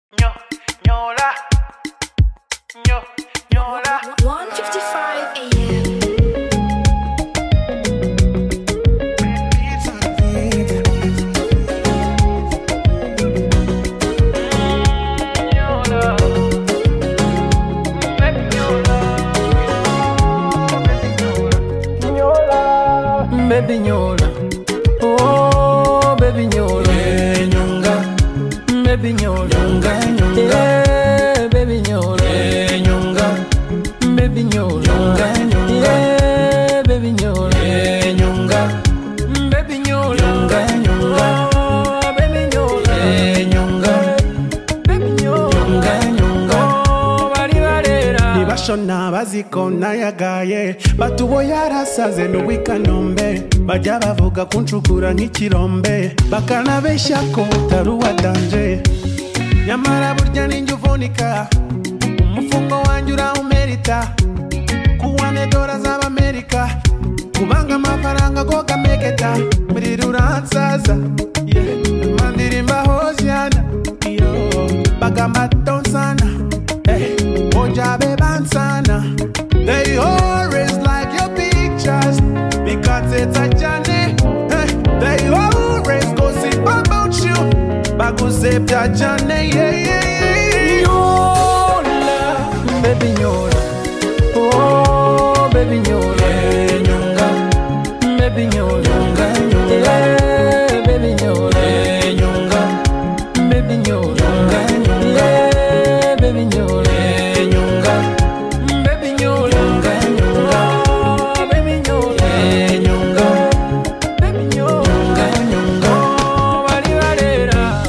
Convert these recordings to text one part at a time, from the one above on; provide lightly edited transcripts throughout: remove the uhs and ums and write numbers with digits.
Nyo, nyola, nyola. 1:55 a.m. Baby nyola, oh baby nyola, nyonga, baby nyola, nyonga, nyonga, baby nyola, nyonga, baby nyola, nyonga, nyonga, baby nyola, nyonga, baby nyola, nyonga, nyonga, oh baby nyola, nyonga, baby nyola, nyonga, oh bali balera. Nibashona baziko nayagaye batubo yarasaze n'ubikanombe bajya bavuga kunshukura nk'ikirombe bakanabeshya ko utari uwadanje nyamara burya ninjye uvunika umufungo wanjye urawumerita kuwane dola z'abamerika kubanga amafaranga go gamegeta muri ruransaza mandirimba hosiana bagamba tonsana Ojabe bansana. They always like your pictures because it's a journey. They always gossip about you. Baguse pya journey. Nyola, baby nyola, oh baby nyola, nyonga, baby nyola, nyonga, baby nyola, nyonga, baby nyola, baby nyola. Baby nyola, oh, baby nyola, baby nyola, oh, bali balera.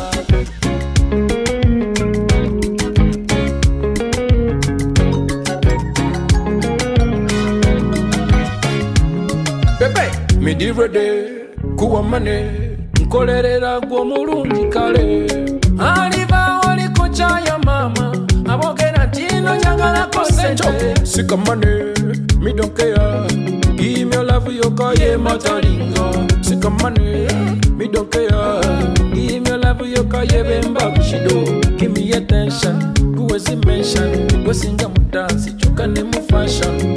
Bebe, midi ready, kuwa mane, nkolerera gwo mulungi kale. Aliva oliko chaya mama, abogera tino njagala kosente. Sika money, me don't care. Give me your love, you call ye matalingo. Sika money, me don't care. Give me your love, you call ye bemba bushido. Give me attention, go as mention. Go sing a dance, you can name fashion.